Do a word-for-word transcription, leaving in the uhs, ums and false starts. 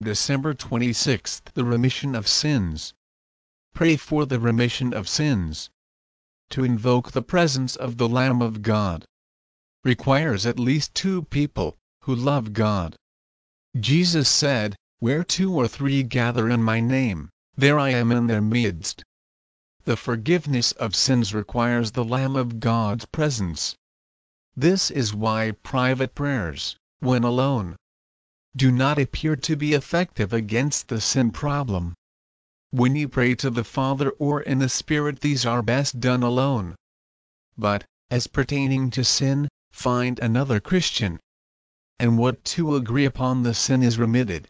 December twenty-sixth. The remission of sins. Pray for the remission of sins. To invoke the presence of the Lamb of God requires at least two people who love God. Jesus said, "Where two or three gather in my name, there I am in their midst." The forgiveness of sins requires the Lamb of God's presence. This is why private prayers, when alone, do not appear to be effective against the sin problem. When you pray to the Father or in the Spirit, these are best done alone. But, as pertaining to sin, find another Christian, and what two agree upon the sin is remitted.